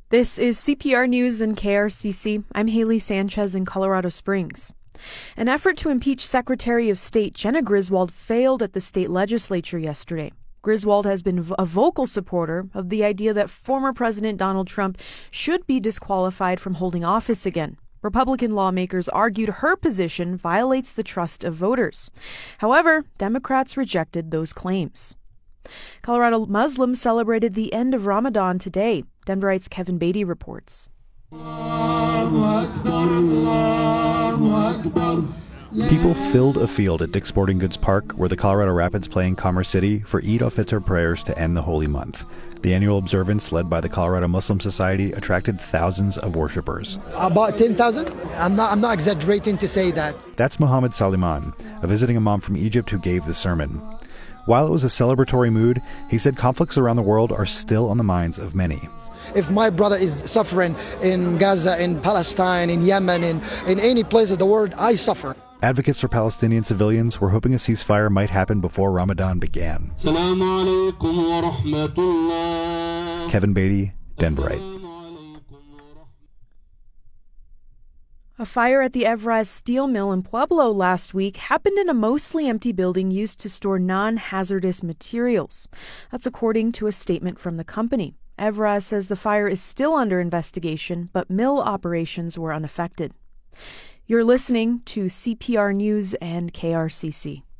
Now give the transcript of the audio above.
This is CPR News and KRCC. I'm Haley Sanchez in Colorado Springs. An effort to impeach Secretary of State Jena Griswold failed at the state legislature yesterday. Griswold has been a vocal supporter of the idea that former President Donald Trump should be disqualified from holding office again. Republican lawmakers argued her position violates the trust of voters. However, Democrats rejected those claims. Colorado Muslims celebrated the end of Ramadan today. Denverite's Kevin Beatty reports. People filled a field at Dick's Sporting Goods Park, where the Colorado Rapids play in Commerce City, for Eid al-Fitr prayers to end the holy month. The annual observance, led by the Colorado Muslim Society, attracted thousands of worshipers. About 10,000? I'm not exaggerating to say that. That's Mohammed Saliman, a visiting imam from Egypt who gave the sermon. While it was a celebratory mood, he said conflicts around the world are still on the minds of many. If my brother is suffering in Gaza, in Palestine, in Yemen, in any place of the world, I suffer. Advocates for Palestinian civilians were hoping a ceasefire might happen before Ramadan began. Kevin Beatty, Denverite. A fire at the Evraz steel mill in Pueblo last week happened in a mostly empty building used to store non-hazardous materials. That's according to a statement from the company. Evraz says the fire is still under investigation, but mill operations were unaffected. You're listening to CPR News and KRCC.